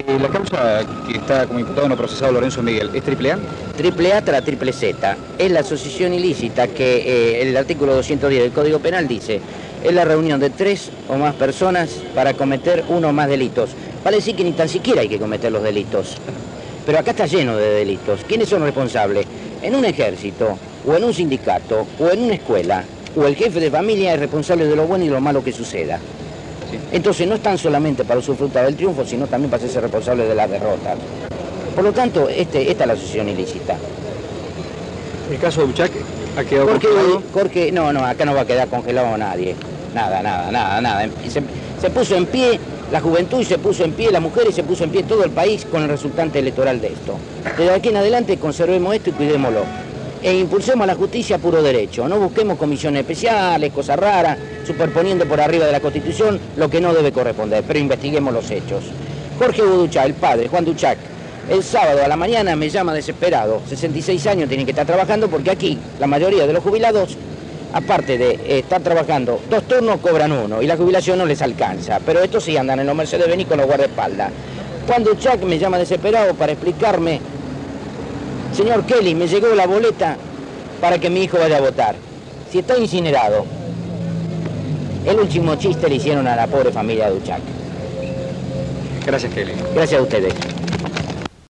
La causa que está como imputado no procesado Lorenzo Miguel, ¿es triple A? Triple A tras triple Z. Es la asociación ilícita que el artículo 210 del Código Penal dice: es la reunión de 3 o más personas para cometer uno o más delitos. Vale decir que ni tan siquiera hay que cometer los delitos. Pero acá está lleno de delitos. ¿Quiénes son responsables? En un ejército, o en un sindicato, o en una escuela, o el jefe de familia es responsable de lo bueno y lo malo que suceda. Sí. Entonces no están solamente para usufructar del triunfo, sino también para hacerse responsable de la derrota. Por lo tanto, esta es la asociación ilícita. ¿El caso de Buchak ha quedado congelado? Jorge, no, acá no va a quedar congelado nadie. Nada. Se puso en pie la juventud y se puso en pie las mujeres y se puso en pie todo el país con el resultante electoral de esto. Desde aquí en adelante conservemos esto y cuidémoslo. E impulsemos la justicia a puro derecho. No busquemos comisiones especiales, cosas raras, superponiendo por arriba de la Constitución lo que no debe corresponder, pero investiguemos los hechos. Jorge Hugo Duchac, el padre, Juan Duchac, el sábado a la mañana me llama desesperado. 66 años, tienen que estar trabajando porque aquí la mayoría de los jubilados, aparte de estar trabajando 2 turnos, cobran 1 y la jubilación no les alcanza. Pero estos sí andan en los Mercedes-Benz con los guardaespaldas. Juan Duchac me llama desesperado para explicarme: señor Kelly, me llegó la boleta para que mi hijo vaya a votar. Si está incinerado. El último chiste le hicieron a la pobre familia de Duchac. Gracias, Kelly. Gracias a ustedes.